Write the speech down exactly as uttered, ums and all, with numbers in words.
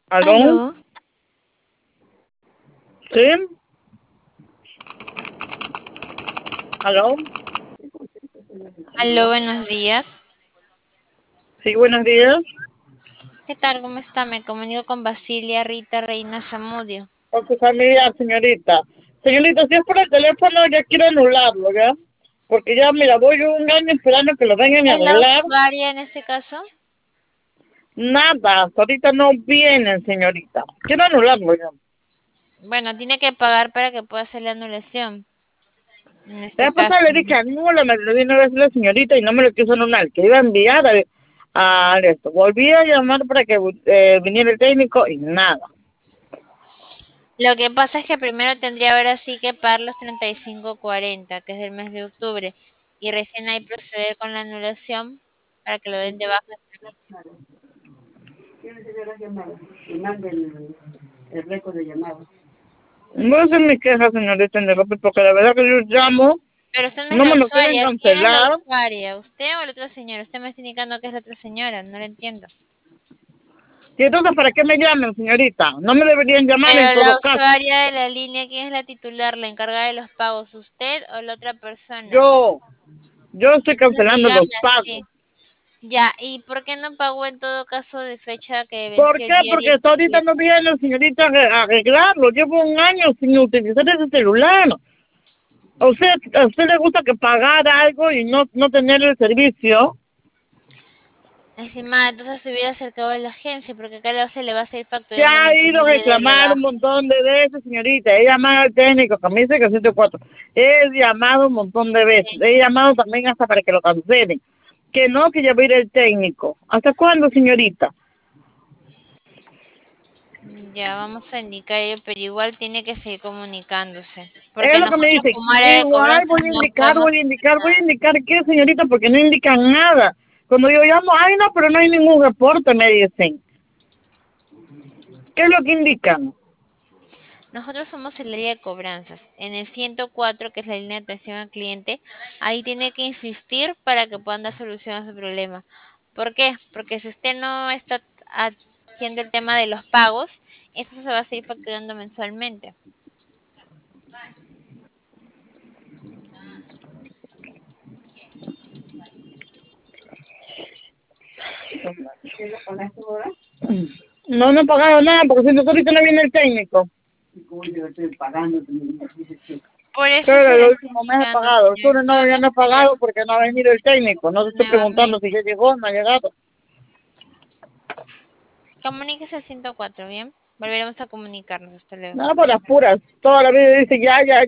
¿Aló? Aló, ¿Sí? ¿Aló? aló, buenos días. Sí, buenos días. ¿Qué tal? ¿Cómo está? Me comunico con Basilia Rita Reina Zamudio. Con su familiar, señorita. Señorita, si es por el teléfono, ya quiero anularlo, ¿ya? Porque ya, mira, voy un año esperando que lo vengan a ¿Es la arreglar. usuaria en este caso? Nada, hasta ahorita no vienen, señorita. Quiero anularlo ya. Bueno, tiene que pagar para que pueda hacer la anulación. En La este vez caso. pasada le dije, anúlame, le vino a decir la señorita y no me lo quiso anular, que iba a enviar a, a esto. Volví a llamar para que eh, viniera el técnico y nada. Lo que pasa es que primero tendría ahora sí que pagar los treinta y cinco cuarenta, que es del mes de octubre, y recién ahí proceder con la anulación para que lo den de baja el servicio. Tiene que ver las llamadas y mande el, el récord de llamadas. No voy a hacer mi queja, señorita, en el papel, porque la verdad que yo llamo, Pero usted no es no la me lo quieren usuaria. ¿Quién es la cancelar. usuaria? ¿Usted o la otra señora? Usted me está indicando que es la otra señora. No lo entiendo. ¿Y entonces para qué me llaman, señorita? No me deberían llamar en Pero todo la caso. usuaria de la línea, ¿quién es la titular, la encargada de los pagos? ¿Usted o la otra persona? Yo, yo estoy Entonces cancelando dígame los pagos. así. Ya, ¿y por qué no pagó en todo caso de fecha que ¿Por venció qué? el día Porque hasta ahorita no diecisiete? viene, señorita, a arre- a arreglarlo. Llevo un año sin utilizar ese celular. ¿A usted, a usted le gusta que pagar algo y no, no tener el servicio? Encima, entonces se hubiera acercado a la agencia, porque acá se le va a seguir Se facturando ha mientras ido no a le dé de reclamar un baja. montón de veces, señorita. He llamado al técnico, que me dice que ciento cuatro. He llamado un montón de veces. Sí. He llamado también hasta para que lo cancelen. Que no, que ya va a ir el técnico. ¿Hasta cuándo, señorita? Ya vamos a indicar ello, pero igual tiene que seguir comunicándose. Es Porque lo que me nosotros dicen. como área de Igual cobranza voy a no indicar, podemos voy a hacer indicar, voy a nada. indicar qué, señorita, porque no indican nada. Cuando yo llamo, ay, no, pero no hay ningún reporte, me dicen. ¿Qué es lo que indican? Nosotros somos el área de cobranzas. En el ciento cuatro, que es la línea de atención al cliente, ahí tiene que insistir para que puedan dar solución a su problema. ¿Por qué? Porque si usted no está haciendo el tema de los pagos, eso se va a seguir facturando mensualmente. ¿Qué lo pagaste ahora? No, no he pagado nada, porque si no, ahorita no viene el técnico. ¿Y cómo yo estoy pagando? Dices que Por eso se Pero le el está último mes he indicando, pagado. señor. Octubre no, ya Podemos no he hacer pagado porque no ha venido el técnico. No te estoy preguntando si nuevamente. ya llegó o no ha llegado. Comuníquese al ciento cuatro, ¿bien? Volveremos a comunicarnos. Hasta luego. Nada por las puras. Toda la vida dice ya, ya,